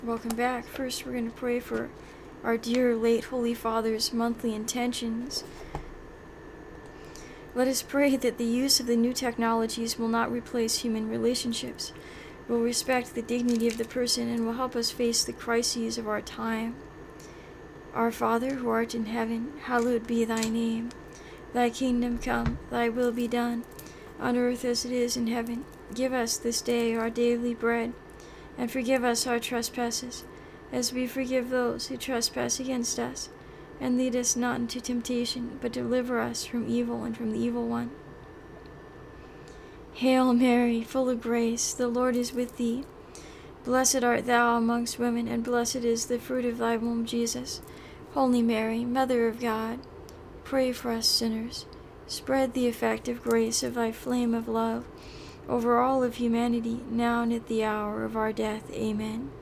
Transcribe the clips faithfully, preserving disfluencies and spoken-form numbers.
Welcome back. First, we're going to pray for our dear late Holy Father's monthly intentions. Let us pray that the use of the new technologies will not replace human relationships, will respect the dignity of the person, and will help us face the crises of our time. Our Father, who art in heaven, hallowed be thy name. Thy kingdom come, thy will be done, on earth as it is in heaven. Give us this day our daily bread, and forgive us our trespasses, as we forgive those who trespass against us. And lead us not into temptation, but deliver us from evil and from the evil one. Hail Mary, full of grace, the Lord is with thee. Blessed art thou amongst women, and blessed is the fruit of thy womb, Jesus. Holy Mary, Mother of God, pray for us sinners. Spread the effective grace of thy flame of love over all of humanity, now and at the hour of our death. Amen.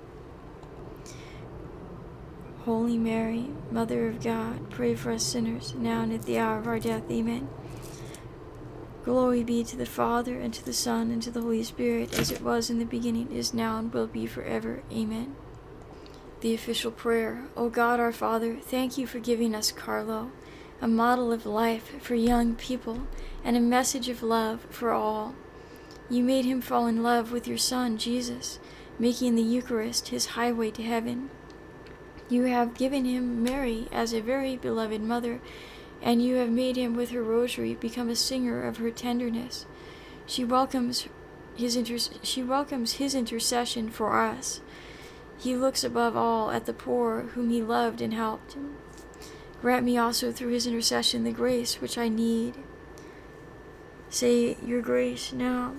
Holy Mary, Mother of God, pray for us sinners, now and at the hour of our death. Amen. Glory be to the Father, and to the Son, and to the Holy Spirit, as it was in the beginning, is now, and will be forever. Amen. The official prayer. O God, our Father, thank you for giving us Carlo, a model of life for young people, and a message of love for all. You made him fall in love with your Son, Jesus, making the Eucharist his highway to heaven. You have given him Mary as a very beloved mother, and you have made him with her rosary become a singer of her tenderness. She welcomes his inter- she welcomes his intercession for us. He looks above all at the poor whom he loved and helped. Grant me also through his intercession the grace which I need. Say your grace now.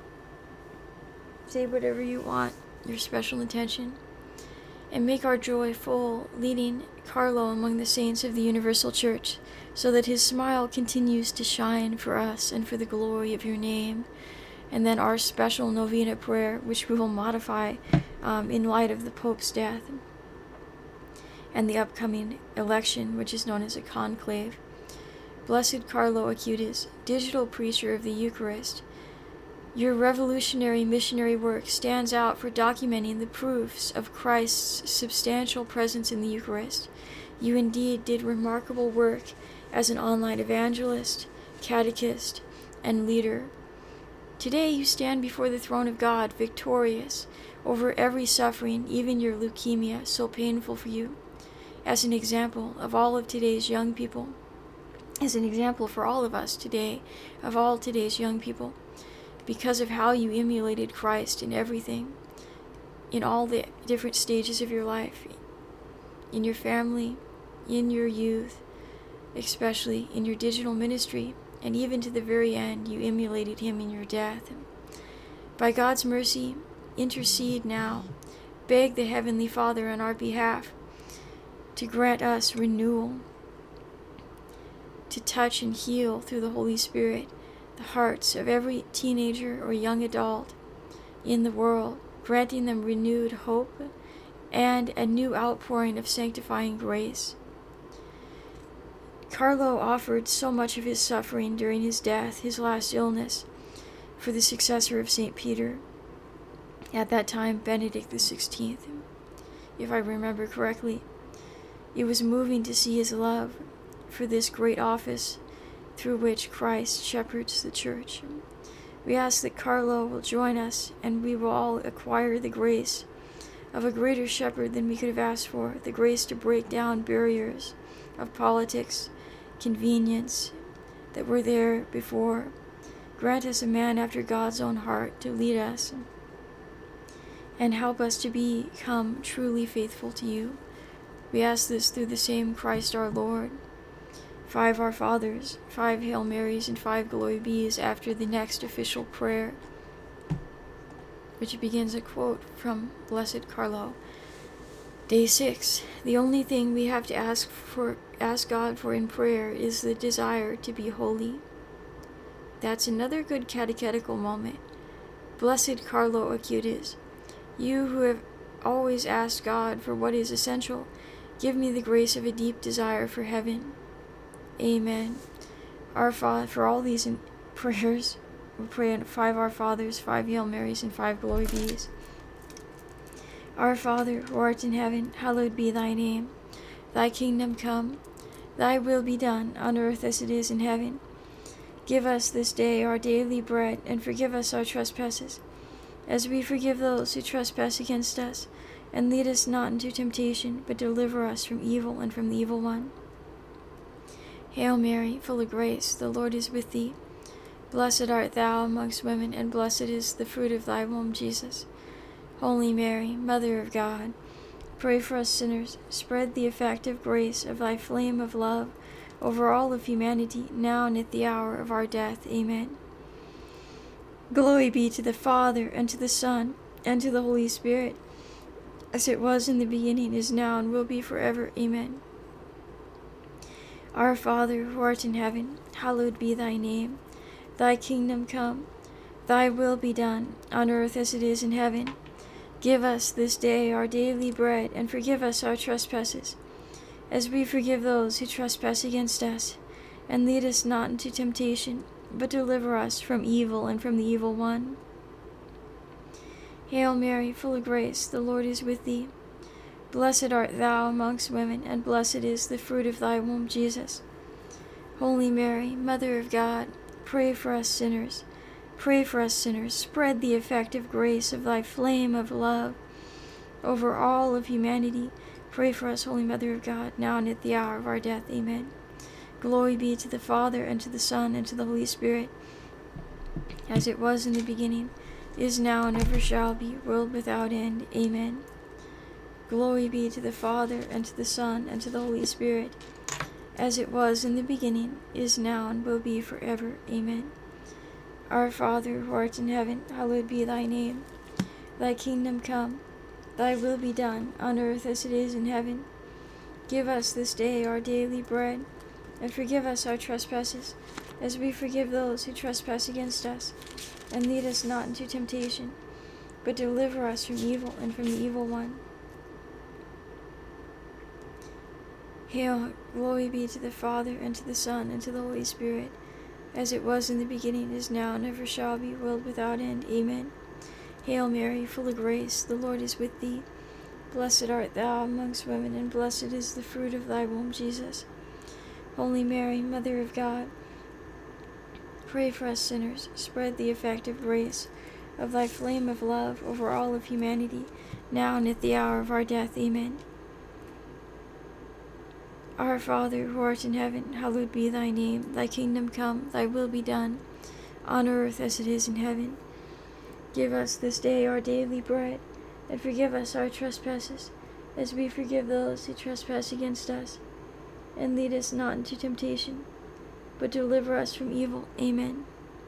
Say whatever you want, your special intention, and make our joy full, leading Carlo among the saints of the Universal Church, so that his smile continues to shine for us and for the glory of your name. And then our special novena prayer, which we will modify um, in light of the Pope's death and the upcoming election, which is known as a conclave. Blessed Carlo Acutis, digital preacher of the Eucharist, your revolutionary missionary work stands out for documenting the proofs of Christ's substantial presence in the Eucharist. You indeed did remarkable work as an online evangelist, catechist, and leader. Today you stand before the throne of God, victorious over every suffering, even your leukemia, so painful for you, as an example of all of today's young people, as an example for all of us today, of all today's young people, because of how you emulated Christ in everything, in all the different stages of your life, in your family, in your youth, especially in your digital ministry, and even to the very end, you emulated him in your death. By God's mercy, intercede now. Beg the Heavenly Father on our behalf to grant us renewal, to touch and heal through the Holy Spirit the hearts of every teenager or young adult in the world, granting them renewed hope and a new outpouring of sanctifying grace. Carlo offered so much of his suffering during his death, his last illness, for the successor of Saint Peter, at that time Benedict the sixteenth, if I remember correctly. It was moving to see his love for this great office through which Christ shepherds the Church. We ask that Carlo will join us, and we will all acquire the grace of a greater shepherd than we could have asked for, the grace to break down barriers of politics, convenience that were there before. Grant us a man after God's own heart to lead us and help us to become truly faithful to you. We ask this through the same Christ our Lord. Five Our Fathers, five Hail Marys, and five Glory Bees after the next official prayer, which begins a quote from Blessed Carlo. Day six. The only thing we have to ask for, ask God for in prayer is the desire to be holy. That's another good catechetical moment. Blessed Carlo Acutis, you who have always asked God for what is essential, give me the grace of a deep desire for heaven. Amen. Our Father, for all these in prayers, we pray in five Our Fathers, five Hail Marys, and five Glory Bees. Our Father, who art in heaven, hallowed be thy name. Thy kingdom come, thy will be done, on earth as it is in heaven. Give us this day our daily bread, and forgive us our trespasses, as we forgive those who trespass against us. And lead us not into temptation, but deliver us from evil and from the evil one. Hail Mary, full of grace, the Lord is with thee. Blessed art thou amongst women, and blessed is the fruit of thy womb, Jesus. Holy Mary, Mother of God, pray for us sinners. Spread the effective grace of thy flame of love over all of humanity, now and at the hour of our death. Amen. Glory be to the Father, and to the Son, and to the Holy Spirit, as it was in the beginning, is now, and will be forever. Amen. Our Father, who art in heaven, hallowed be thy name. Thy kingdom come, thy will be done, on earth as it is in heaven. Give us this day our daily bread, and forgive us our trespasses, as we forgive those who trespass against us. And lead us not into temptation, but deliver us from evil and from the evil one. Hail Mary, full of grace, the Lord is with thee. Blessed art thou amongst women, and blessed is the fruit of thy womb, Jesus. Holy Mary, Mother of God, pray for us sinners. Pray for us sinners. Spread the effective grace of thy flame of love over all of humanity. Pray for us, Holy Mother of God, now and at the hour of our death. Amen. Glory be to the Father, and to the Son, and to the Holy Spirit, as it was in the beginning, is now, and ever shall be, world without end. Amen. Glory be to the Father, and to the Son, and to the Holy Spirit, as it was in the beginning, is now, and will be forever. Amen. Our Father, who art in heaven, hallowed be thy name. Thy kingdom come, thy will be done, on earth as it is in heaven. Give us this day our daily bread, and forgive us our trespasses, as we forgive those who trespass against us. And lead us not into temptation, but deliver us from evil and from the evil one. Hail, glory be to the Father, and to the Son, and to the Holy Spirit, as it was in the beginning, is now, and ever shall be, world without end. Amen. Hail Mary, full of grace, the Lord is with thee. Blessed art thou amongst women, and blessed is the fruit of thy womb, Jesus. Holy Mary, Mother of God, pray for us sinners. Spread the effective grace of thy flame of love over all of humanity, now and at the hour of our death. Amen. Our Father, who art in heaven, hallowed be thy name. Thy kingdom come, thy will be done, on earth as it is in heaven. Give us this day our daily bread, and forgive us our trespasses, as we forgive those who trespass against us. And lead us not into temptation, but deliver us from evil. Amen.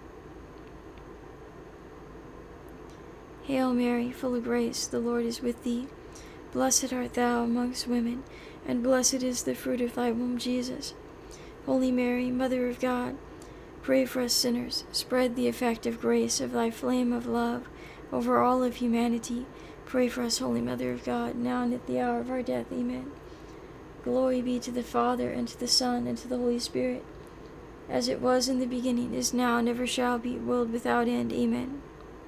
Hail Mary, full of grace, the Lord is with thee. Blessed art thou amongst women, and blessed is the fruit of thy womb, Jesus. Holy Mary, Mother of God, pray for us sinners. Spread the effective grace of thy flame of love over all of humanity. Pray for us, Holy Mother of God, now and at the hour of our death. Amen. Glory be to the Father, and to the Son, and to the Holy Spirit, as it was in the beginning, is now, and ever shall be, world without end. Amen.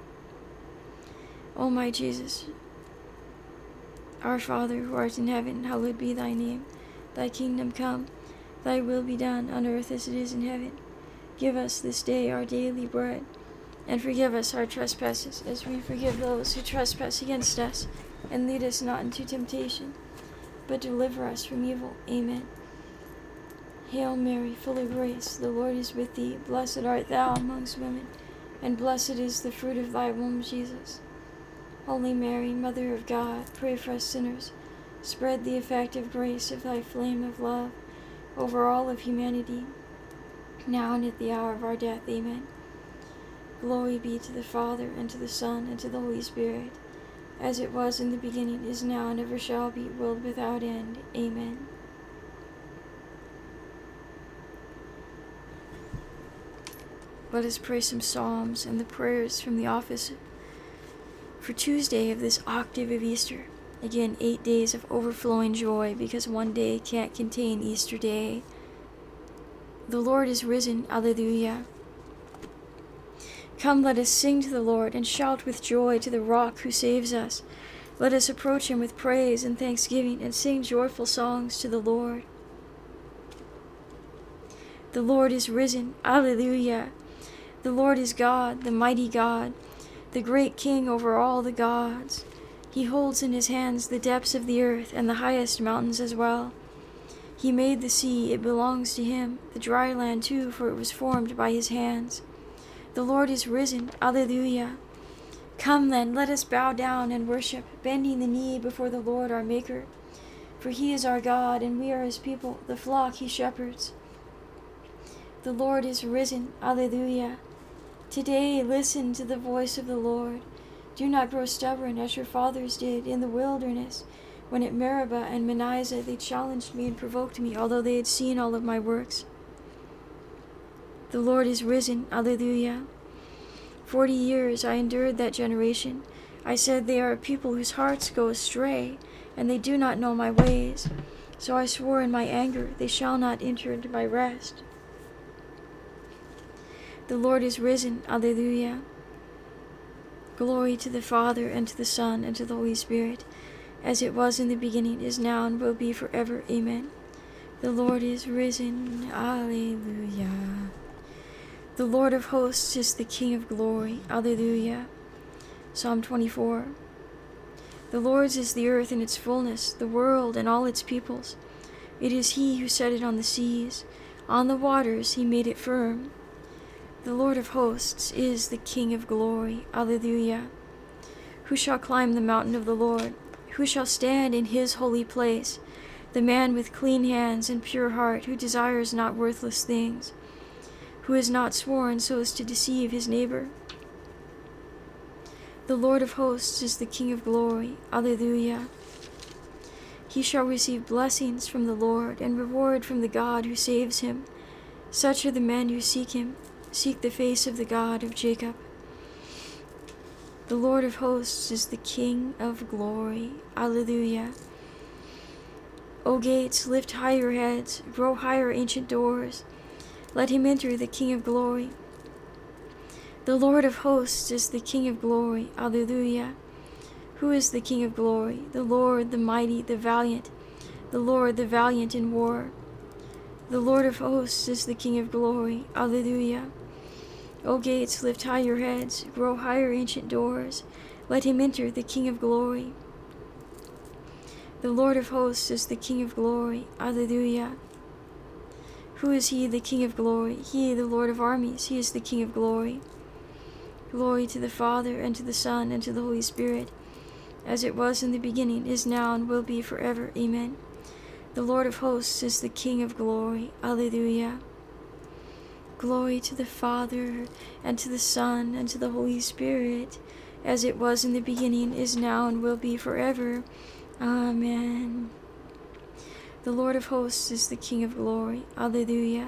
O my Jesus, our Father, who art in heaven, hallowed be thy name. Thy kingdom come, thy will be done, on earth as it is in heaven. Give us this day our daily bread, and forgive us our trespasses, as we forgive those who trespass against us. And lead us not into temptation, but deliver us from evil. Amen. Hail Mary, full of grace, the Lord is with thee. Blessed art thou amongst women, and blessed is the fruit of thy womb, Jesus. Holy Mary, Mother of God, pray for us sinners. Spread the effective grace of thy flame of love over all of humanity, now and at the hour of our death. Amen. Glory be to the Father, and to the Son, and to the Holy Spirit, as it was in the beginning, is now, and ever shall be, world without end. Amen. Let us pray some psalms and the prayers from the office for Tuesday of this octave of Easter. Again, eight days of overflowing joy, because one day can't contain Easter Day. The Lord is risen. Alleluia. Come, let us sing to the Lord, and shout with joy to the rock who saves us. Let us approach him with praise and thanksgiving and sing joyful songs to the Lord. The Lord is risen. Alleluia. The Lord is God, the mighty God, the great King over all the gods. He holds in his hands the depths of the earth and the highest mountains as well. He made the sea, it belongs to him, the dry land too, for it was formed by his hands. The Lord is risen. Alleluia. Come then, let us bow down and worship, bending the knee before the Lord our Maker. For he is our God, and we are his people, the flock he shepherds. The Lord is risen. Alleluia. Today listen to the voice of the Lord. Do not grow stubborn as your fathers did in the wilderness, when at Meribah and Manasseh they challenged me and provoked me, although they had seen all of my works. The Lord is risen. Alleluia. Forty years I endured that generation. I said, they are a people whose hearts go astray, and they do not know my ways. So I swore in my anger, they shall not enter into my rest. The Lord is risen. Alleluia. Glory to the Father, and to the Son, and to the Holy Spirit, as it was in the beginning, is now, and will be forever. Amen. The Lord is risen. Alleluia. The Lord of hosts is the King of glory. Alleluia. Psalm twenty-four. The Lord's is the earth and its fullness, the world and all its peoples. It is he who set it on the seas. On the waters he made it firm. The Lord of hosts is the King of glory. Alleluia. Who shall climb the mountain of the Lord? Who shall stand in his holy place? The man with clean hands and pure heart, who desires not worthless things, who has not sworn so as to deceive his neighbor. The Lord of hosts is the King of glory. Alleluia. He shall receive blessings from the Lord, and reward from the God who saves him. Such are the men who seek him, seek the face of the God of Jacob. The Lord of hosts is the King of glory. Alleluia. O gates, lift high your heads, grow higher, ancient doors. Let him enter, the King of glory. The Lord of hosts is the King of glory. Alleluia. Who is the King of glory? The Lord, the mighty, the valiant. The Lord, the valiant in war. The Lord of hosts is the King of glory. Alleluia. O gates, lift high your heads, grow higher, ancient doors. Let him enter, the King of glory. The Lord of hosts is the King of glory. Alleluia. Who is he, the King of glory? He, the Lord of armies, he is the King of glory. Glory to the Father, and to the Son, and to the Holy Spirit, as it was in the beginning, is now, and will be forever. Amen. The Lord of hosts is the King of glory. Alleluia. Glory to the Father, and to the Son, and to the Holy Spirit, as it was in the beginning, is now, and will be forever. Amen. The Lord of hosts is the King of glory. Alleluia.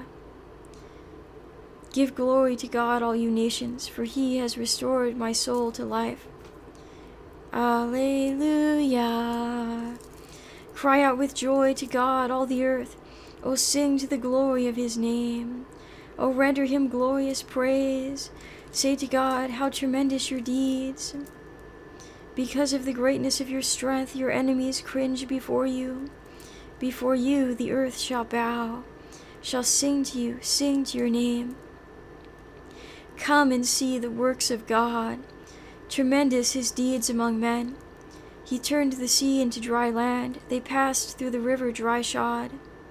Give glory to God, all you nations, for he has restored my soul to life. Alleluia. Cry out with joy to God, all the earth. O sing to the glory of his name. O render him glorious praise. Say to God, how tremendous your deeds. Because of the greatness of your strength, your enemies cringe before you. Before you the earth shall bow, shall sing to you, sing to your name. Come and see the works of God, tremendous his deeds among men. He turned the sea into dry land, they passed through the river dry-shod.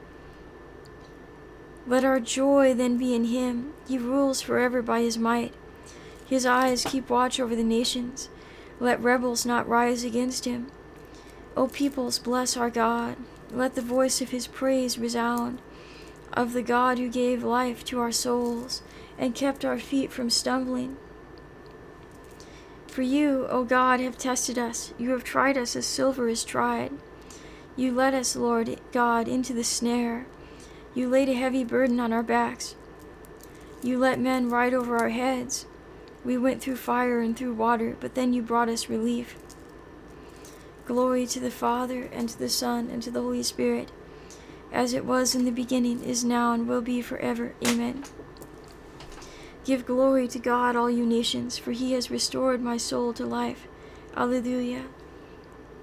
Let our joy then be in him, he rules forever by his might. His eyes keep watch over the nations, let rebels not rise against him. O peoples, bless our God, let the voice of his praise resound, of the God who gave life to our souls, and kept our feet from stumbling. For you, O God, have tested us, you have tried us as silver is tried. You led us, Lord God, into the snare. You laid a heavy burden on our backs. You let men ride over our heads. We went through fire and through water, but then you brought us relief. Glory to the Father, and to the Son, and to the Holy Spirit, as it was in the beginning, is now, and will be forever. Amen. Give glory to God, all you nations, for he has restored my soul to life. Alleluia.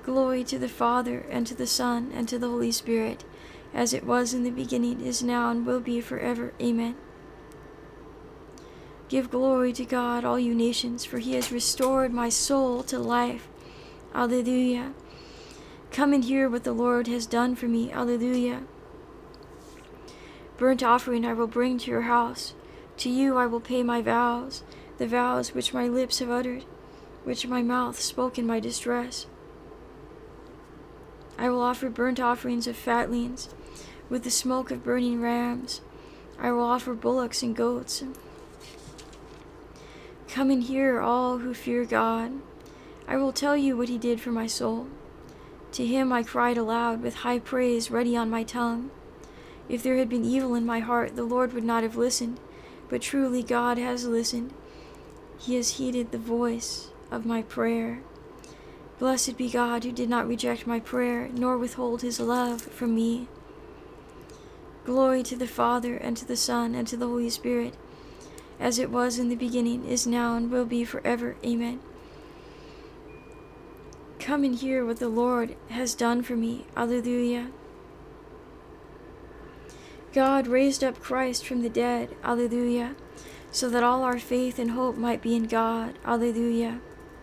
Glory to the Father, and to the Son, and to the Holy Spirit, as it was in the beginning, is now, and will be forever. Amen. Give glory to God, all you nations, for he has restored my soul to life. Alleluia. Come and hear what the Lord has done for me. Alleluia. Burnt offering I will bring to your house. To you I will pay my vows, the vows which my lips have uttered, which my mouth spoke in my distress. I will offer burnt offerings of fatlings, with the smoke of burning rams. I will offer bullocks and goats. Come and hear, all who fear God. I will tell you what he did for my soul. To him I cried aloud, with high praise ready on my tongue. If there had been evil in my heart, the Lord would not have listened, but truly God has listened. He has heeded the voice of my prayer. Blessed be God, who did not reject my prayer, nor withhold his love from me. Glory to the Father, and to the Son, and to the Holy Spirit, as it was in the beginning, is now, and will be forever. Amen. Come and hear what the Lord has done for me. Alleluia. God raised up Christ from the dead. Alleluia. So that all our faith and hope might be in God. Alleluia.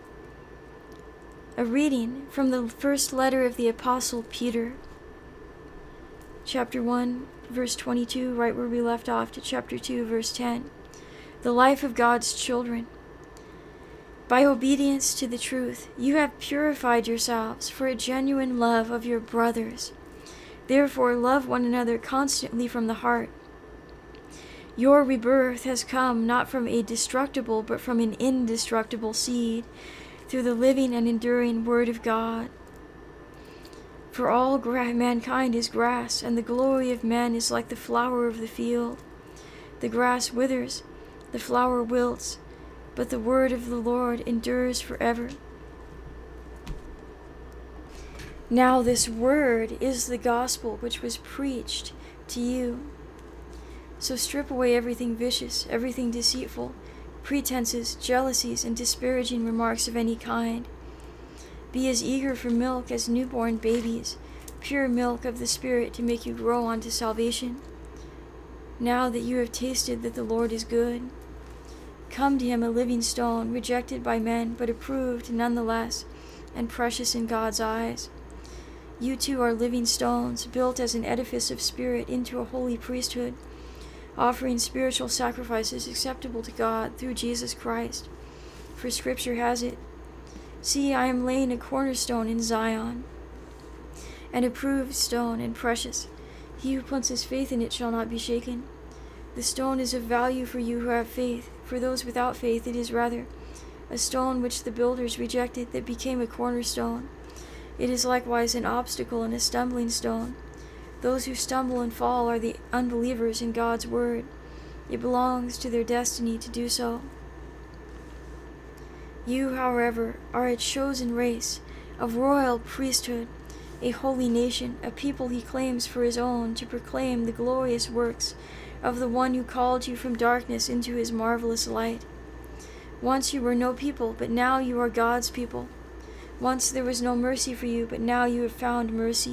A reading from the first letter of the Apostle Peter, chapter one, verse twenty-two, right where we left off, to chapter two, verse ten. The life of God's children. By obedience to the truth, you have purified yourselves for a genuine love of your brothers. Therefore, love one another constantly from the heart. Your rebirth has come not from a destructible, but from an indestructible seed, through the living and enduring Word of God. For all gra- mankind is grass, and the glory of men is like the flower of the field. The grass withers, the flower wilts, but the word of the Lord endures forever. Now this word is the gospel which was preached to you. So strip away everything vicious, everything deceitful, pretenses, jealousies, and disparaging remarks of any kind. Be as eager for milk as newborn babies, pure milk of the Spirit to make you grow unto salvation. Now that you have tasted that the Lord is good, come to him a living stone, rejected by men, but approved nonetheless, and precious in God's eyes. You too are living stones, built as an edifice of spirit into a holy priesthood, offering spiritual sacrifices acceptable to God through Jesus Christ. For Scripture has it, see, I am laying a cornerstone in Zion, an approved stone and precious. He who puts his faith in it shall not be shaken. The stone is of value for you who have faith. For those without faith it is rather a stone which the builders rejected, that became a cornerstone. It is likewise an obstacle and a stumbling stone. Those who stumble and fall are the unbelievers in God's word. It belongs to their destiny to do so. You, however, are a chosen race, a royal priesthood, a holy nation, a people he claims for his own, to proclaim the glorious works of the one who called you from darkness into his marvelous light. Once you were no people, but now you are God's people. Once there was no mercy for you, but now you have found mercy.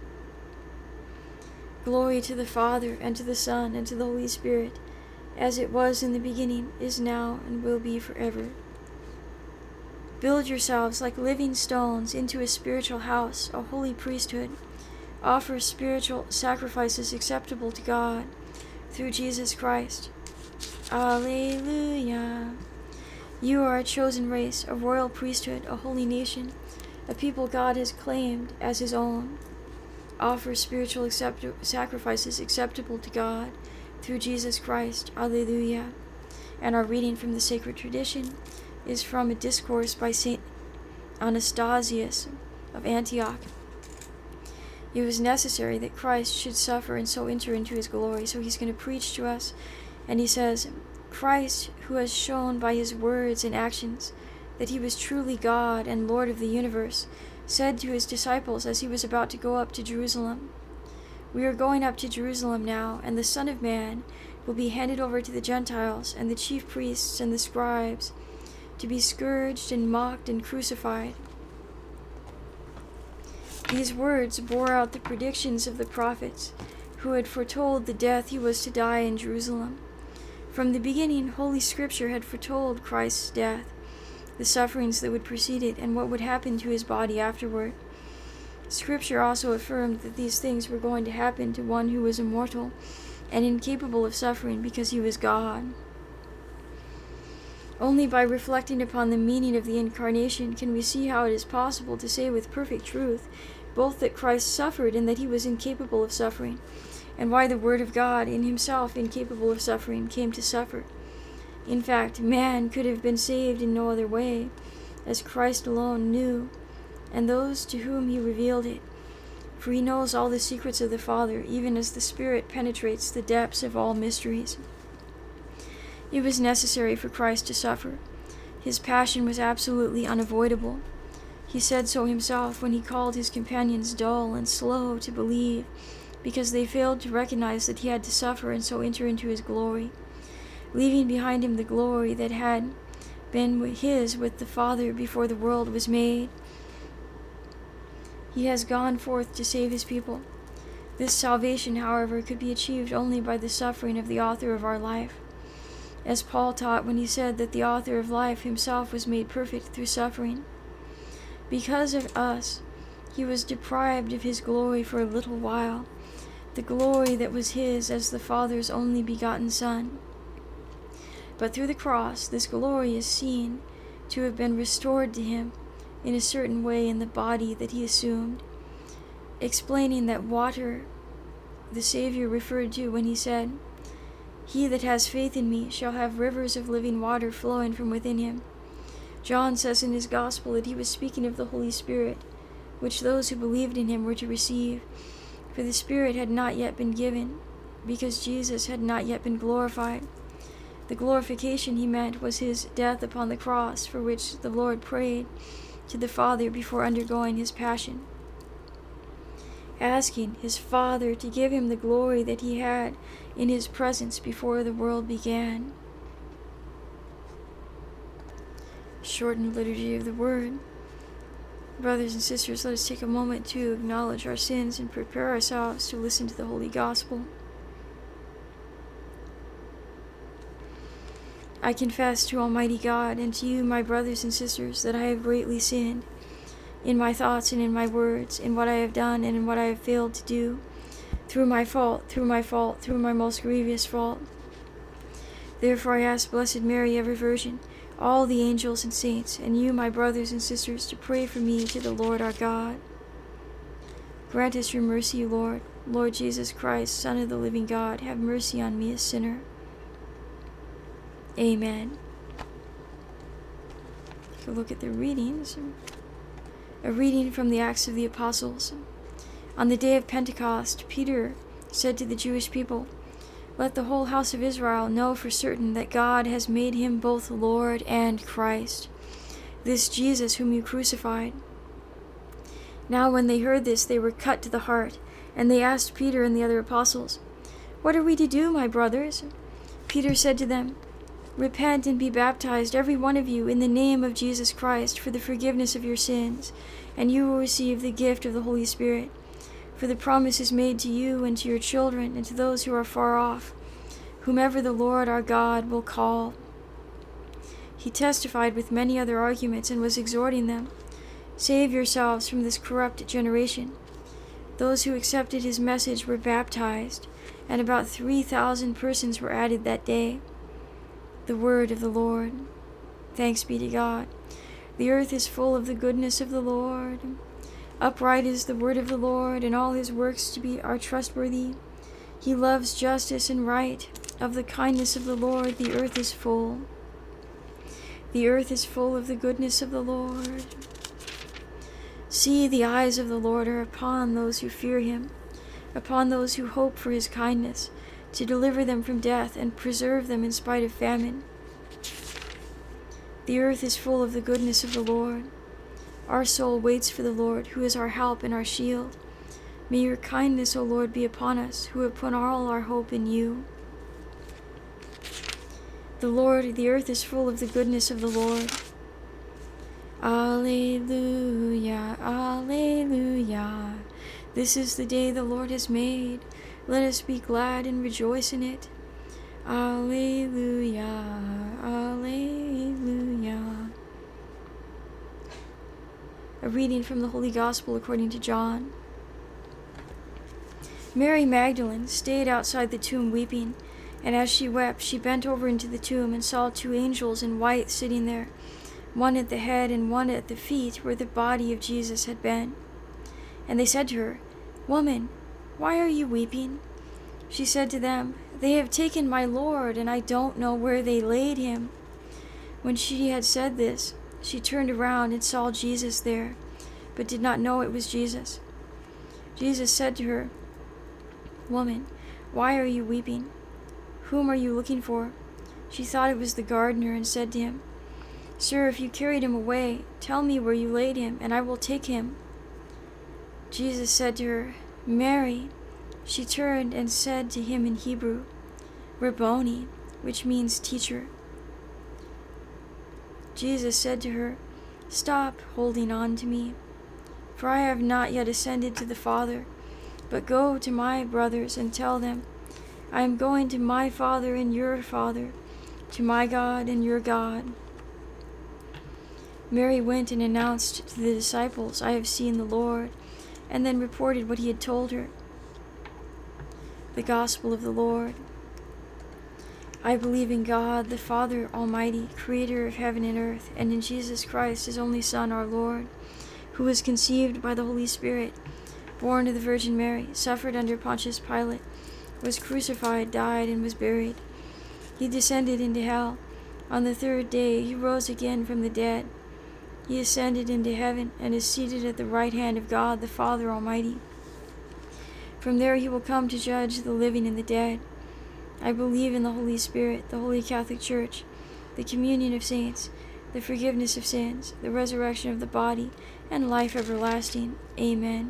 Glory to the Father, and to the Son, and to the Holy Spirit, as it was in the beginning, is now, and will be forever. Build yourselves like living stones into a spiritual house, a holy priesthood. Offer spiritual sacrifices acceptable to God through Jesus Christ. Alleluia. You are a chosen race, a royal priesthood, a holy nation, a people God has claimed as his own. Offer spiritual accept- sacrifices acceptable to God through Jesus Christ. Alleluia. And our reading from the sacred tradition is from a discourse by Saint Anastasius of Antioch. It was necessary that Christ should suffer and so enter into his glory. So he's going to preach to us, and he says, Christ, who has shown by his words and actions that he was truly God and Lord of the universe, said to his disciples as he was about to go up to Jerusalem, We are going up to Jerusalem now, and the Son of Man will be handed over to the Gentiles and the chief priests and the scribes, to be scourged and mocked and crucified, These words bore out the predictions of the prophets, who had foretold the death he was to die in Jerusalem. From the beginning, Holy Scripture had foretold Christ's death, the sufferings that would precede it, and what would happen to his body afterward. Scripture also affirmed that these things were going to happen to one who was immortal and incapable of suffering because he was God. Only by reflecting upon the meaning of the Incarnation can we see how it is possible to say with perfect truth both that Christ suffered and that he was incapable of suffering, and why the Word of God, in himself incapable of suffering, came to suffer. In fact, man could have been saved in no other way, as Christ alone knew, and those to whom he revealed it. For he knows all the secrets of the Father, even as the Spirit penetrates the depths of all mysteries. It was necessary for Christ to suffer. His passion was absolutely unavoidable. He said so himself when he called his companions dull and slow to believe, because they failed to recognize that he had to suffer and so enter into his glory, leaving behind him the glory that had been his with the Father before the world was made. He has gone forth to save his people. This salvation, however, could be achieved only by the suffering of the author of our life, as Paul taught when he said that the author of life himself was made perfect through suffering. Because of us, he was deprived of his glory for a little while, the glory that was his as the Father's only begotten Son. But through the cross, this glory is seen to have been restored to him in a certain way in the body that he assumed, explaining that water the Savior referred to when he said, "He that has faith in me shall have rivers of living water flowing from within him." John says in his Gospel that he was speaking of the Holy Spirit, which those who believed in him were to receive, for the Spirit had not yet been given, because Jesus had not yet been glorified. The glorification, he meant, was his death upon the cross, for which the Lord prayed to the Father before undergoing his passion, asking his Father to give him the glory that he had in his presence before the world began. Shortened liturgy of the Word. Brothers and sisters, let us take a moment to acknowledge our sins and prepare ourselves to listen to the Holy Gospel. I confess to Almighty God and to you, my brothers and sisters, that I have greatly sinned, in my thoughts and in my words, in what I have done and in what I have failed to do, through my fault, through my fault, through my most grievous fault. Therefore I ask Blessed Mary, ever Virgin, all the angels and saints, and you, my brothers and sisters, to pray for me to the Lord our God. Grant us your mercy, Lord. Lord Jesus Christ, Son of the living God, have mercy on me, a sinner. Amen. We'll look at the readings. A reading from the Acts of the Apostles. On the day of Pentecost, Peter said to the Jewish people, "Let the whole house of Israel know for certain that God has made him both Lord and Christ, this Jesus whom you crucified." Now when they heard this, they were cut to the heart, and they asked Peter and the other apostles, "What are we to do, my brothers?" Peter said to them, "Repent and be baptized, every one of you, in the name of Jesus Christ, for the forgiveness of your sins, and you will receive the gift of the Holy Spirit. For the promise is made to you and to your children and to those who are far off, whomever the Lord our God will call." He testified with many other arguments and was exhorting them, "Save yourselves from this corrupt generation." Those who accepted his message were baptized, and about three thousand persons were added that day. The word of the Lord. Thanks be to God. The earth is full of the goodness of the Lord. Upright is the word of the Lord, and all his works to be are trustworthy. He loves justice and right. Of the kindness of the Lord the earth is full. The earth is full of the goodness of the Lord. See, the eyes of the Lord are upon those who fear him, upon those who hope for his kindness, to deliver them from death and preserve them in spite of famine. The earth is full of the goodness of the Lord. Our soul waits for the Lord, who is our help and our shield. May your kindness, O Lord, be upon us, who have put all our hope in you. The Lord, the earth is full of the goodness of the Lord. Alleluia, alleluia. This is the day the Lord has made. Let us be glad and rejoice in it. Alleluia, alleluia. A reading from the Holy Gospel according to John. Mary Magdalene stayed outside the tomb weeping, and as she wept, she bent over into the tomb and saw two angels in white sitting there, one at the head and one at the feet where the body of Jesus had been. And they said to her, "Woman, why are you weeping?" She said to them, "They have taken my Lord, and I don't know where they laid him." When she had said this, she turned around and saw Jesus there, but did not know it was Jesus. Jesus said to her, "Woman, why are you weeping? Whom are you looking for?" She thought it was the gardener and said to him, "Sir, if you carried him away, tell me where you laid him, and I will take him." Jesus said to her, "Mary." She turned and said to him in Hebrew, "Rabboni," which means teacher. Jesus said to her, "Stop holding on to me, for I have not yet ascended to the Father, but go to my brothers and tell them, I am going to my Father and your Father, to my God and your God." Mary went and announced to the disciples, "I have seen the Lord," and then reported what he had told her. The Gospel of the Lord. I believe in God, the Father Almighty, creator of heaven and earth, and in Jesus Christ, his only Son, our Lord, who was conceived by the Holy Spirit, born of the Virgin Mary, suffered under Pontius Pilate, was crucified, died, and was buried. He descended into hell. On the third day he rose again from the dead. He ascended into heaven and is seated at the right hand of God, the Father Almighty. From there he will come to judge the living and the dead. I believe in the Holy Spirit, the Holy Catholic Church, the communion of saints, the forgiveness of sins, the resurrection of the body, and life everlasting. Amen.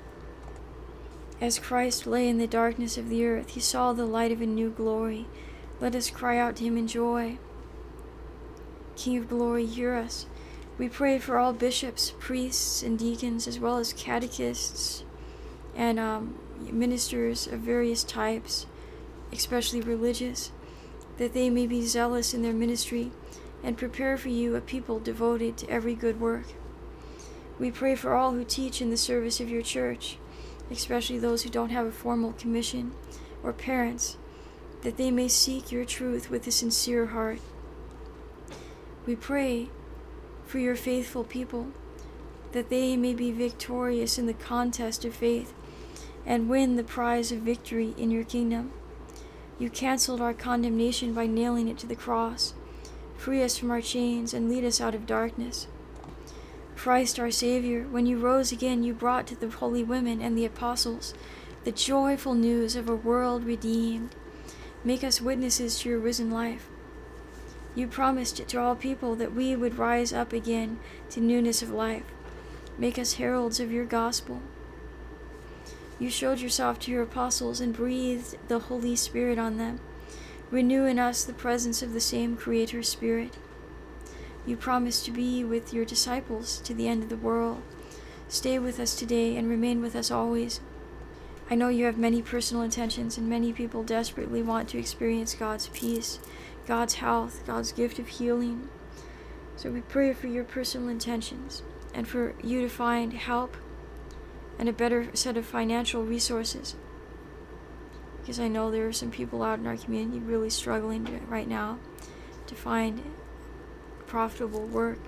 As Christ lay in the darkness of the earth, he saw the light of a new glory. Let us cry out to him in joy. King of glory, hear us. We pray for all bishops, priests, and deacons, as well as catechists and um, ministers of various types, especially religious, that they may be zealous in their ministry and prepare for you a people devoted to every good work. We pray for all who teach in the service of your church, especially those who don't have a formal commission, or parents, that they may seek your truth with a sincere heart. We pray for your faithful people, that they may be victorious in the contest of faith and win the prize of victory in your kingdom. You canceled our condemnation by nailing it to the cross. Free us from our chains and lead us out of darkness. Christ our Savior, when you rose again, you brought to the holy women and the apostles the joyful news of a world redeemed. Make us witnesses to your risen life. You promised to all people that we would rise up again to newness of life. Make us heralds of your gospel. You showed yourself to your apostles and breathed the Holy Spirit on them. Renew in us the presence of the same Creator Spirit. You promised to be with your disciples to the end of the world. Stay with us today and remain with us always. I know you have many personal intentions, and many people desperately want to experience God's peace, God's health, God's gift of healing. So we pray for your personal intentions and for you to find help and a better set of financial resources. Because I know there are some people out in our community really struggling to, right now to find profitable work.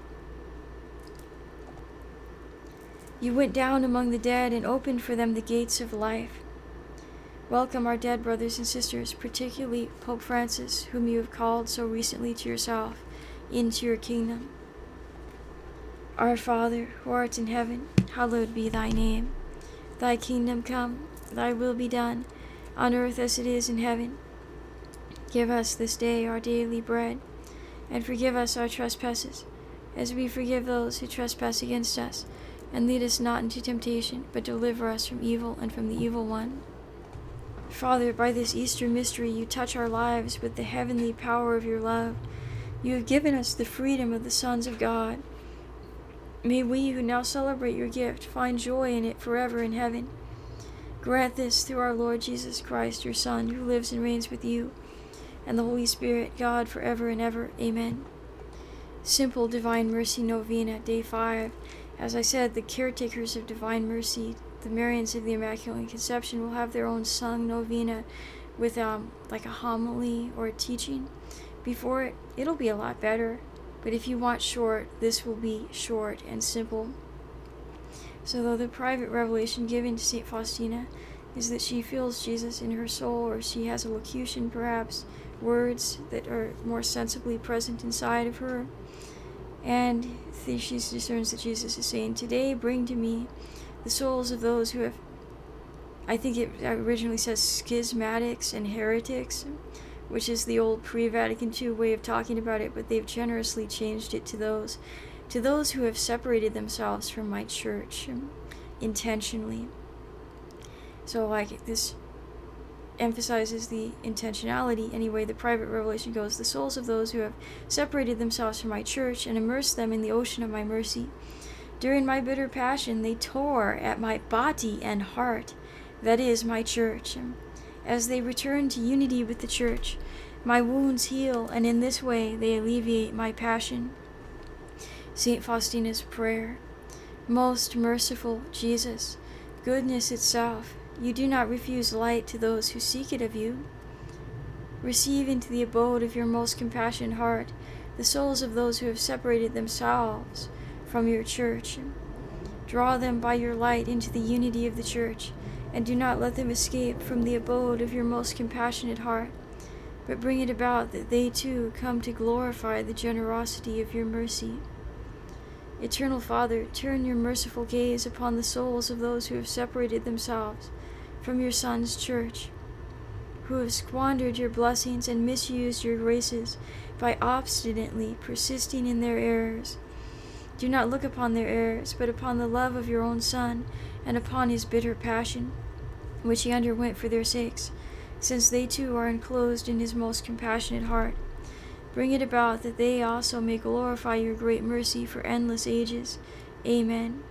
You went down among the dead and opened for them the gates of life. Welcome our dead brothers and sisters, particularly Pope Francis, whom you have called so recently to yourself, into your kingdom. Our Father, who art in heaven, hallowed be thy name. Thy kingdom come, thy will be done, on earth as it is in heaven. Give us this day our daily bread, and forgive us our trespasses, as we forgive those who trespass against us. And lead us not into temptation, but deliver us from evil and from the evil one. Father, by this Easter mystery, you touch our lives with the heavenly power of your love. You have given us the freedom of the sons of God. May we who now celebrate your gift find joy in it forever in heaven. Grant this through our Lord Jesus Christ, your Son, who lives and reigns with you and the Holy Spirit, God, forever and ever. Amen. Simple Divine Mercy Novena, Day five. As I said, the caretakers of Divine Mercy, the Marians of the Immaculate Conception, will have their own sung novena with um, like a homily or a teaching before it. It'll be a lot better. But if you want short, this will be short and simple. So though the private revelation given to Saint Faustina is that she feels Jesus in her soul, or she has a locution perhaps, words that are more sensibly present inside of her, and she discerns that Jesus is saying, "Today bring to me the souls of those who have," I think it originally says schismatics and heretics, which is the old pre-Vatican two way of talking about it, but they've generously changed it to those, to those who have separated themselves from my church intentionally. So like this emphasizes the intentionality. Anyway, the private revelation goes, "The souls of those who have separated themselves from my church and immersed them in the ocean of my mercy. During my bitter passion, they tore at my body and heart, that is, my church. As they return to unity with the church, my wounds heal, and in this way they alleviate my passion." Saint Faustina's prayer. Most merciful Jesus, goodness itself, you do not refuse light to those who seek it of you. Receive into the abode of your most compassionate heart the souls of those who have separated themselves from your church. Draw them by your light into the unity of the church, and do not let them escape from the abode of your most compassionate heart, but bring it about that they too come to glorify the generosity of your mercy. Eternal Father, turn your merciful gaze upon the souls of those who have separated themselves from your Son's church, who have squandered your blessings and misused your graces by obstinately persisting in their errors. Do not look upon their errors, but upon the love of your own Son, and upon his bitter passion, which he underwent for their sakes, since they too are enclosed in his most compassionate heart. Bring it about that they also may glorify your great mercy for endless ages. Amen.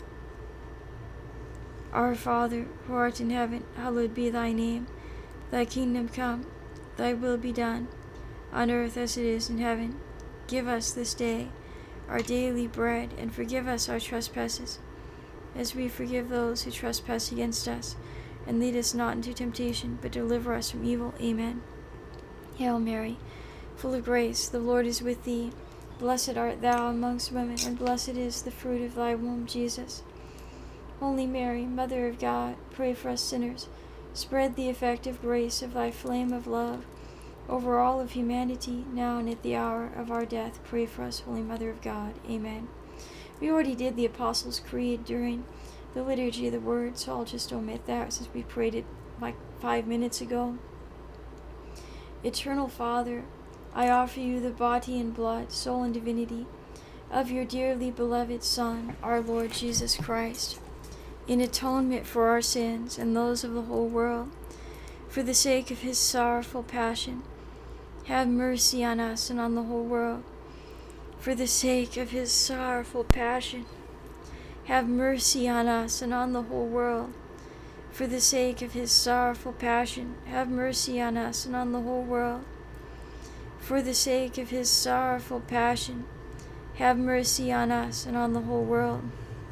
Our Father, who art in heaven, hallowed be thy name. Thy kingdom come, thy will be done, on earth as it is in heaven. Give us this day our daily bread, and forgive us our trespasses, as we forgive those who trespass against us. And lead us not into temptation, but deliver us from evil. Amen. Hail Mary, full of grace, the Lord is with thee. Blessed art thou amongst women, and blessed is the fruit of thy womb, Jesus. Holy Mary, Mother of God, pray for us sinners. Spread the effective grace of thy flame of love over all of humanity, now and at the hour of our death. Pray for us, Holy Mother of God. Amen. We already did the Apostles' Creed during the Liturgy of the Word, so I'll just omit that since we prayed it like five minutes ago. Eternal Father, I offer you the body and blood, soul and divinity of your dearly beloved Son, our Lord Jesus Christ, in atonement for our sins and those of the whole world. For the sake of his sorrowful passion, have mercy on us and on the whole world. For the sake of his sorrowful passion, have mercy on us and on the whole world. For the sake of his sorrowful passion, have mercy on us and on the whole world. For the sake of his sorrowful passion, have mercy on us and on the whole world.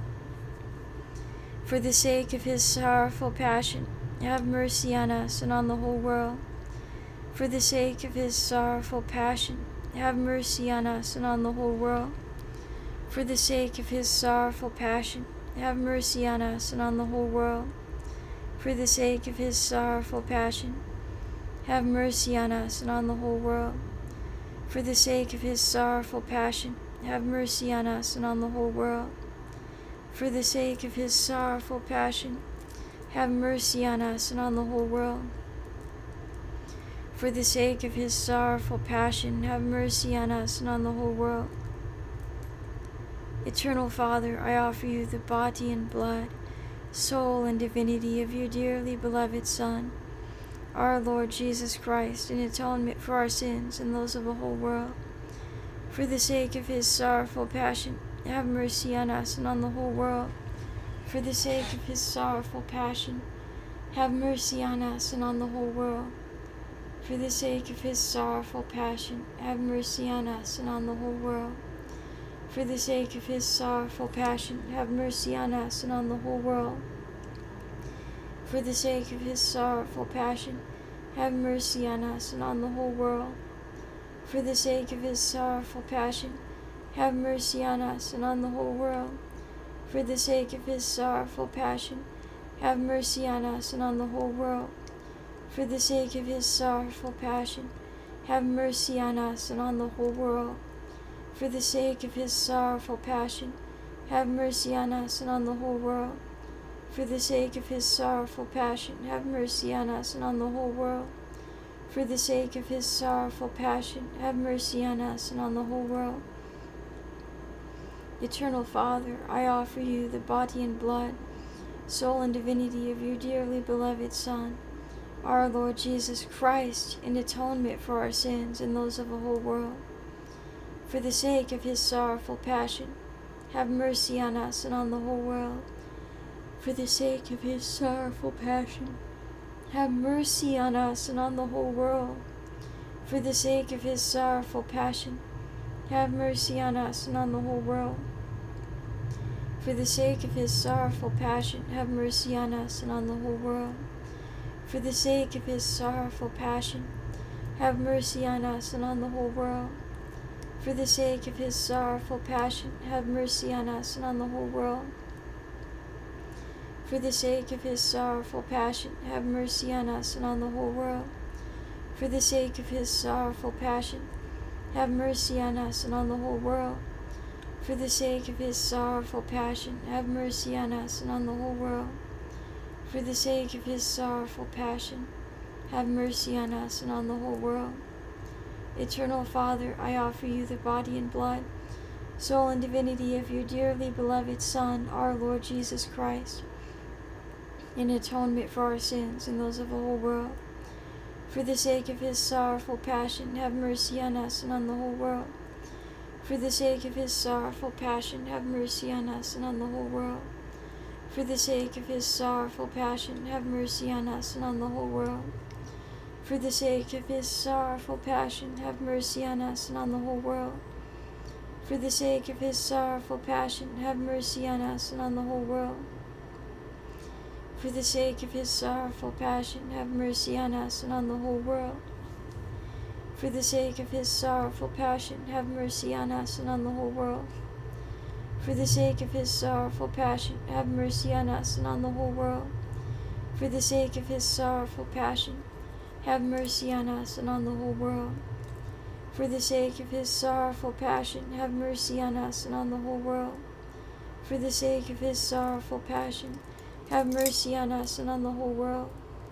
For the sake of his sorrowful passion, have mercy on us and on the whole world. For the sake of his sorrowful passion, have mercy on us and on the whole world. For the sake of his sorrowful passion, have mercy on us and on the whole world. For the sake of his sorrowful passion, have mercy on us and on the whole world. For the sake of his sorrowful passion, have mercy on us and on the whole world. For the sake of his sorrowful passion, have mercy on us and on the whole world. For the sake of his sorrowful passion, have mercy on us and on the whole world. Eternal Father, I offer you the body and blood, soul and divinity of your dearly beloved Son, our Lord Jesus Christ, in atonement for our sins and those of the whole world. For the sake of his sorrowful passion, have mercy on us and on the whole world. For the sake of his sorrowful passion, have mercy on us and on the whole world. For the sake of his sorrowful passion, have mercy on us and on the whole world. For the sake of his sorrowful passion, have mercy on us and on the whole world. For the sake of his sorrowful passion, have mercy on us and on the whole world. For the sake of his sorrowful passion, have mercy on us and on the whole world. For the sake of his sorrowful passion, have mercy on us and on the whole world. For the sake of his sorrowful passion, have mercy on us and on the whole world. For the sake of his sorrowful passion, have mercy on us and on the whole world. For the sake of his sorrowful passion, have mercy on us and on the whole world. For the sake of his sorrowful passion, have mercy on us and on the whole world. Eternal Father, I offer you the body and blood, soul and divinity of your dearly beloved Son, our Lord Jesus Christ, in atonement for our sins and those of the whole world. For the sake of his sorrowful passion, have mercy on us and on the whole world. For the sake of his sorrowful passion, have mercy on us and on the whole world. For the sake of his sorrowful passion, have mercy on us and on the whole world. For the sake of his sorrowful passion, have mercy on us and on the whole world. For the sake of his sorrowful passion, have mercy on us and on the whole world. For the sake of his sorrowful passion, have mercy on us and on the whole world. For the sake of his sorrowful passion, have mercy on us and on the whole world. For the sake of his sorrowful passion, have mercy on us and on the whole world. For the sake of his sorrowful passion, have mercy on us and on the whole world. For the sake of his sorrowful passion, have mercy on us and on the whole world. Eternal Father, I offer you the body and blood, soul and divinity of your dearly beloved Son, our Lord Jesus Christ, in atonement for our sins and those of the whole world. For the sake of his sorrowful passion, have mercy on us and on the whole world. For the sake of his sorrowful passion, have mercy on us and on the whole world. For the sake of his sorrowful passion, have mercy on us and on the whole world. For the sake of his sorrowful passion, have mercy on us and on the whole world. For the sake of his sorrowful passion, have mercy on us and on the whole world. For the sake of his sorrowful passion, have mercy on us and on the whole world. For the sake of his sorrowful passion, have mercy on us and on the whole world. For the sake of his sorrowful passion, have mercy on us and on the whole world. For the sake of his sorrowful passion, have mercy on us and on the whole world. For the sake of his sorrowful passion, have mercy on us and on the whole world. For the sake of his sorrowful passion, have mercy on us and on the whole world.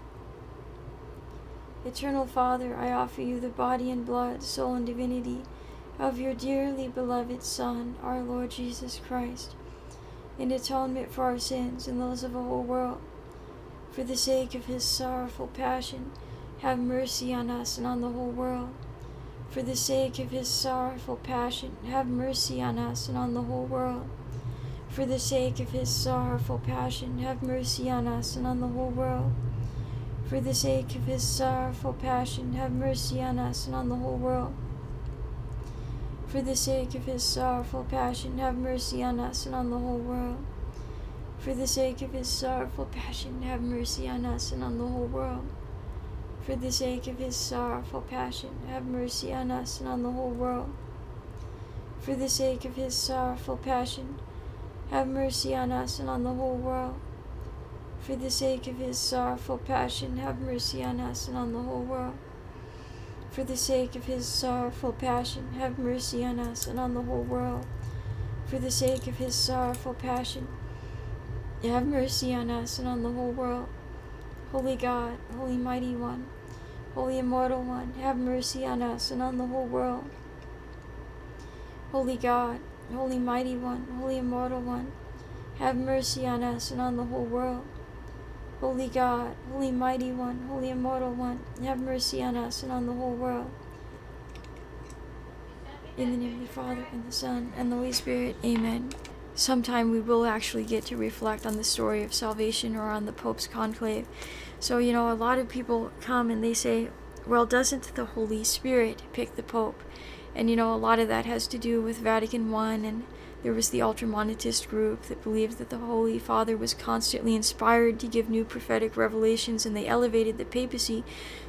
Eternal Father, I offer you the body and blood, soul and divinity of your dearly beloved Son, our Lord Jesus Christ, in atonement for our sins and those of the whole world. For the sake of his sorrowful passion, have mercy on us and on the whole world. For the sake of his sorrowful passion, have mercy on us and on the whole world. For the sake of his sorrowful passion, have mercy on us and on the whole world. For the sake of his sorrowful passion, have mercy on us and on the whole world. For the sake of his sorrowful passion, have mercy on us and on the whole world. For the sake of his sorrowful passion, have mercy on us and on the whole world. For the sake of his sorrowful passion, have mercy on us and on the whole world. For the sake of his sorrowful passion, have mercy on us and on the whole world. For the sake of his sorrowful passion, have mercy on us and on the whole world. For the sake of his sorrowful passion, have mercy on us and on the whole world. For the sake of his sorrowful passion, have mercy on us and on the whole world. Holy God, Holy Mighty One, Holy Immortal One, have mercy on us and on the whole world. Holy God, Holy Mighty One, Holy Immortal One, have mercy on us and on the whole world. Holy God, Holy Mighty One, Holy Immortal One, have mercy on us and on the whole world. In the name of the Father, and the Son, and the Holy Spirit. Amen. Sometime we will actually get to reflect on the story of salvation or on the Pope's conclave. So, you know, a lot of people come and they say, well, doesn't the Holy Spirit pick the Pope? And, you know, a lot of that has to do with Vatican One, and there was the Ultramontanist group that believed that the Holy Father was constantly inspired to give new prophetic revelations, and they elevated the papacy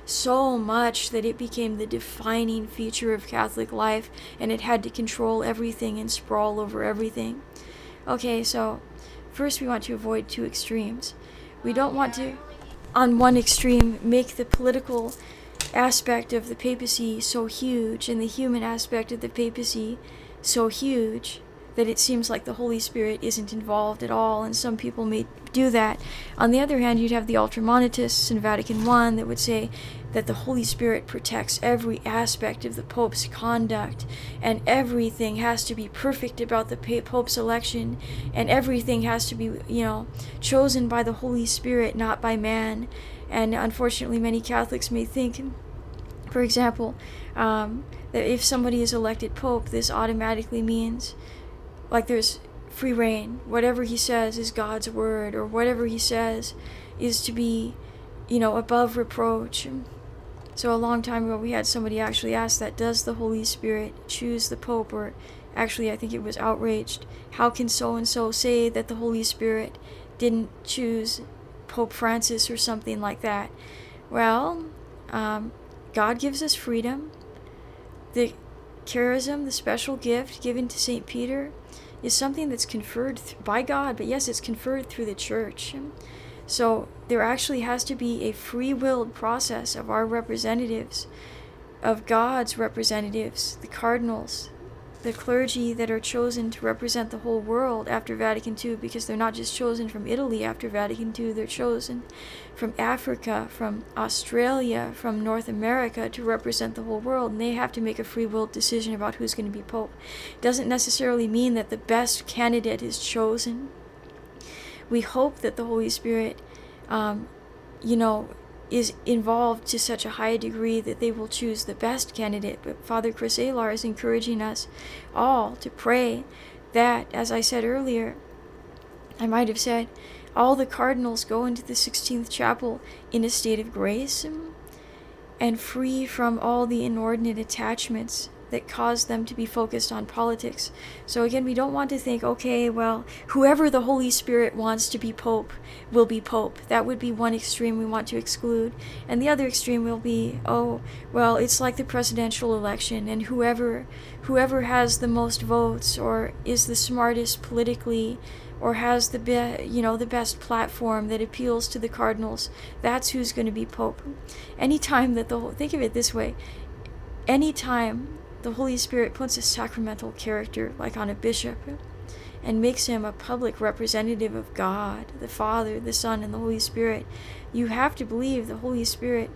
so much that it became the defining feature of Catholic life, and it had to control everything and sprawl over everything. Okay, so first we want to avoid two extremes. We don't want to, on one extreme, make the political aspect of the papacy so huge and the human aspect of the papacy so huge that it seems like the Holy Spirit isn't involved at all, and some people may do that. On the other hand, you'd have the Ultramontists in Vatican One that would say that the Holy Spirit protects every aspect of the Pope's conduct, and everything has to be perfect about the Pope's election, and everything has to be, you know, chosen by the Holy Spirit, not by man. And unfortunately, many Catholics may think, for example, um, that if somebody is elected Pope, this automatically means like there's free reign. Whatever he says is God's word, or whatever he says is to be, you know, above reproach. So a long time ago we had somebody actually ask that, does the Holy Spirit choose the Pope? Or actually I think it was outraged. How can so-and-so say that the Holy Spirit didn't choose Pope Francis or something like that? Well, um, God gives us freedom. The charism, the special gift given to Saint Peter, is something that's conferred th- by God, but yes, it's conferred through the church. So there actually has to be a free-willed process of our representatives, of God's representatives, the cardinals, the clergy that are chosen to represent the whole world after Vatican Two, because they're not just chosen from Italy after Vatican Two, they're chosen from Africa, from Australia, from North America to represent the whole world, and they have to make a free-willed decision about who's going to be Pope. Doesn't necessarily mean that the best candidate is chosen. We hope that the Holy Spirit, um, you know, is involved to such a high degree that they will choose the best candidate. But Father Chris Alar is encouraging us all to pray that, as I said earlier, I might have said, all the cardinals go into the sixteenth chapel in a state of grace and free from all the inordinate attachments that cause them to be focused on politics. So again, we don't want to think, okay, well, whoever the Holy Spirit wants to be Pope will be Pope. That would be one extreme we want to exclude. And the other extreme will be, oh, well, it's like the presidential election, and whoever whoever has the most votes or is the smartest politically or has the be- you know the best platform that appeals to the cardinals, that's who's going to be Pope. Anytime that the whole, think of it this way, anytime the Holy Spirit puts a sacramental character, like on a bishop, and makes him a public representative of God, the Father, the Son, and the Holy Spirit, you have to believe the Holy Spirit,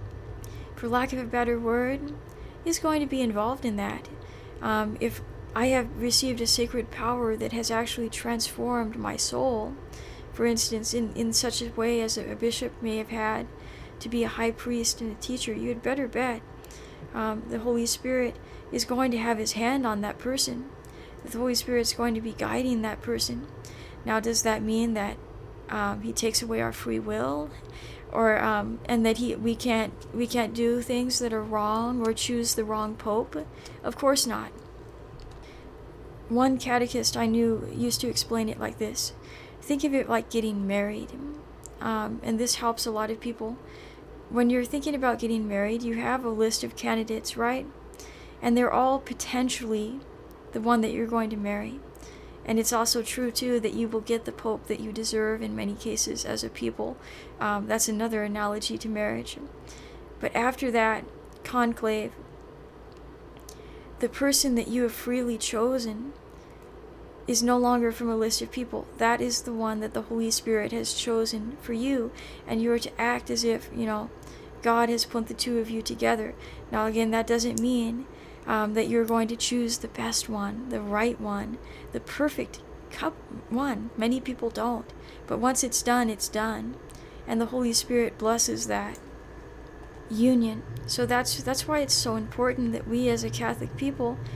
for lack of a better word, is going to be involved in that. Um, if I have received a sacred power that has actually transformed my soul, for instance, in, in such a way as a, a bishop may have had to be a high priest and a teacher, you had better bet um, the Holy Spirit is going to have his hand on that person. The Holy Spirit is going to be guiding that person. Now, does that mean that um, he takes away our free will, or um, and that he we can't we can't do things that are wrong or choose the wrong pope? Of course not. One catechist I knew used to explain it like this: think of it like getting married, um, and this helps a lot of people. When you're thinking about getting married, you have a list of candidates, right? And they're all potentially the one that you're going to marry. And it's also true, too, that you will get the pope that you deserve in many cases as a people. Um, that's another analogy to marriage. But after that conclave, the person that you have freely chosen is no longer from a list of people. That is the one that the Holy Spirit has chosen for you. And you are to act as if, you know, God has put the two of you together. Now, again, that doesn't mean Um, that you're going to choose the best one, the right one, the perfect cup one. Many people don't. But once it's done, it's done. And the Holy Spirit blesses that union. So that's that's why it's so important that we as a Catholic people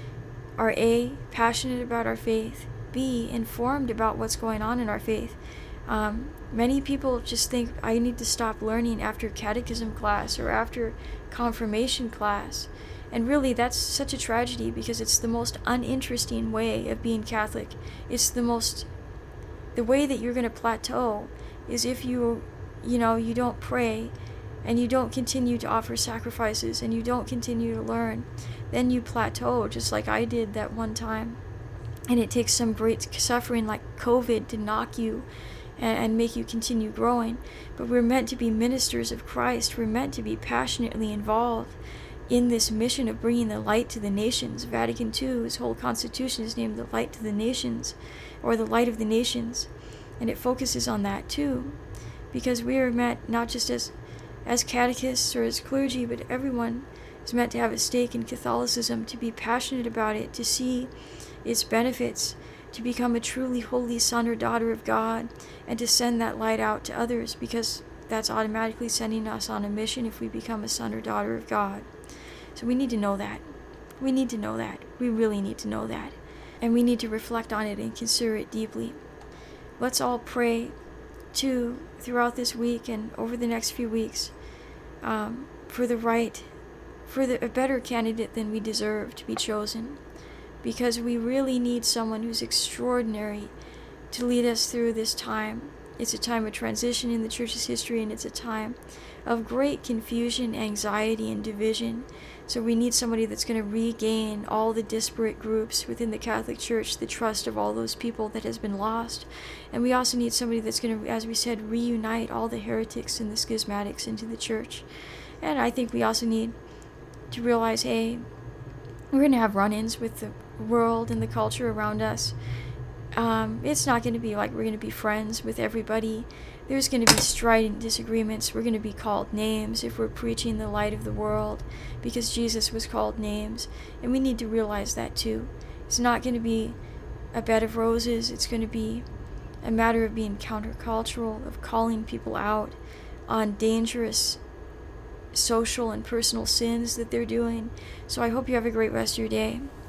are A, passionate about our faith, B, informed about what's going on in our faith. Um, many people just think I need to stop learning after catechism class or after confirmation class. And really, that's such a tragedy because it's the most uninteresting way of being Catholic. It's the most, the way that you're going to plateau is if you, you know, you don't pray and you don't continue to offer sacrifices and you don't continue to learn. Then you plateau, just like I did that one time. And it takes some great suffering like COVID to knock you and, and make you continue growing. But we're meant to be ministers of Christ. We're meant to be passionately involved in this mission of bringing the light to the nations. Vatican two, his whole constitution is named the Light to the Nations, or the Light of the Nations. And it focuses on that too, because we are meant not just as as catechists or as clergy, but everyone is meant to have a stake in Catholicism, to be passionate about it, to see its benefits, to become a truly holy son or daughter of God, and to send that light out to others, because that's automatically sending us on a mission if we become a son or daughter of God. So we need to know that. We need to know that. We really need to know that. And we need to reflect on it and consider it deeply. Let's all pray, too, throughout this week and over the next few weeks, um, for the right, for the, a better candidate than we deserve to be chosen. Because we really need someone who's extraordinary to lead us through this time. It's a time of transition in the Church's history, and it's a time of great confusion, anxiety, and division. So we need somebody that's going to regain all the disparate groups within the Catholic Church, the trust of all those people that has been lost. And we also need somebody that's going to, as we said, reunite all the heretics and the schismatics into the Church. And I think we also need to realize, hey, we're going to have run-ins with the world and the culture around us. Um, it's not going to be like we're going to be friends with everybody. There's going to be strident disagreements. We're going to be called names if we're preaching the light of the world, because Jesus was called names. And we need to realize that too. It's not going to be a bed of roses. It's going to be a matter of being countercultural, of calling people out on dangerous social and personal sins that they're doing. So I hope you have a great rest of your day.